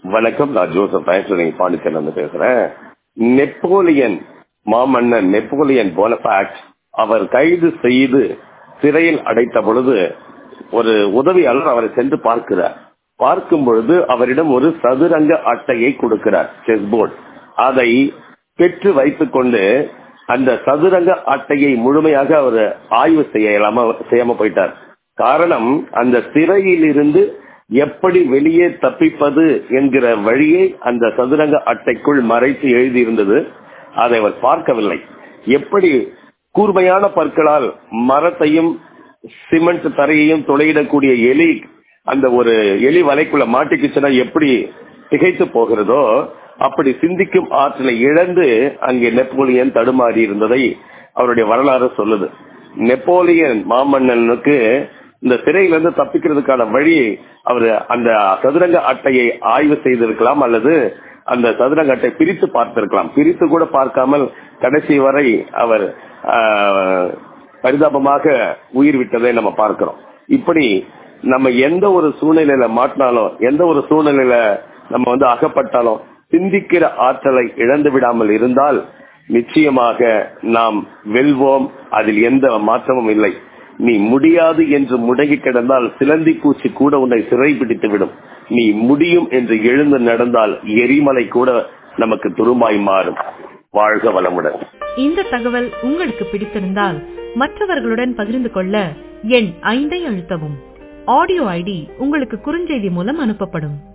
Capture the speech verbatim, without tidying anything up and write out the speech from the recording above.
வணக்கம், நான் ஜோசப் ஆண்டனி பாண்டிச்சேரியில இருந்து பேசுறேன். நெப்போலியன் மாமன்னன் நெப்போலியன் போனபார்ட் அவர் கைது செய்து சிறையில் அடைத்த பொழுது ஒரு உதவியாளர் அவரை சென்று பார்க்கிறார். பார்க்கும் பொழுது அவரிடம் ஒரு சதுரங்க அட்டையை கொடுக்கிறார், செஸ் போர்டு. அதை பெற்று வைத்துக் கொண்டு அந்த சதுரங்க அட்டையை முழுமையாக அவர் ஆய்வு செய்யலாம செய்யாம போயிட்டார். காரணம், அந்த சிறையில் இருந்து எப்படி வெளியே தப்பிப்பது என்கிற வழியை அந்த சதுரங்க அட்டைக்குள் மறைத்து எழுதியிருந்தது. அதை அவர் பார்க்கவில்லை. எப்படி கூர்மையான பற்களால் மரத்தையும் சிமெண்ட் தரையையும் துளையிடக்கூடிய எலி அந்த ஒரு எலி வலைக்குள்ள மாட்டிக்குச்சுன்னா எப்படி திகைத்து போகிறதோ, அப்படி சிந்திக்கும் ஆற்றலை இழந்து அங்கே நெப்போலியன் தடுமாறி இருந்ததை அவருடைய வரலாறு சொல்லுது. நெப்போலியன் மாமன்னனுக்கு இந்த சிறையிலிருந்து தப்பிக்கிறதுக்கான வழி அவர் அந்த சதுரங்க அட்டையை ஆய்வு செய்திருக்கலாம், அல்லது அந்த சதுரங்க அட்டை பிரித்து பார்த்திருக்கலாம். பிரித்து கூட பார்க்காமல் கடைசி வரை அவர் பரிதாபமாக உயிர் விட்டதை நம்ம பார்க்கிறோம். இப்படி நம்ம எந்த ஒரு சூழ்நிலையில மாட்டினாலும், எந்த ஒரு சூழ்நிலையில நம்ம வந்து அகப்பட்டாலும் சிந்திக்கிற ஆற்றலை இழந்து விடாமல் இருந்தால் நிச்சயமாக நாம் வெல்வோம். அதில் எந்த மாற்றமும் இல்லை. நீ முடியாது என்று முடங்கி கிடந்தால் சிலந்தி பூச்சி கூட உன்னை சிறை பிடித்து விடும். நீ முடியும் என்று எழுந்து நடந்தால் எரிமலை கூட நமக்கு துரும்பாய் மாறும். வாழ்க வளமுடன். இந்த தகவல் உங்களுக்கு பிடித்திருந்தால் மற்றவர்களுடன் பகிர்ந்து கொள்ள எண் ஐந்தை அழுத்தவும். ஆடியோ ஐடி உங்களுக்கு குறுஞ்செய்தி மூலம் அனுப்பப்படும்.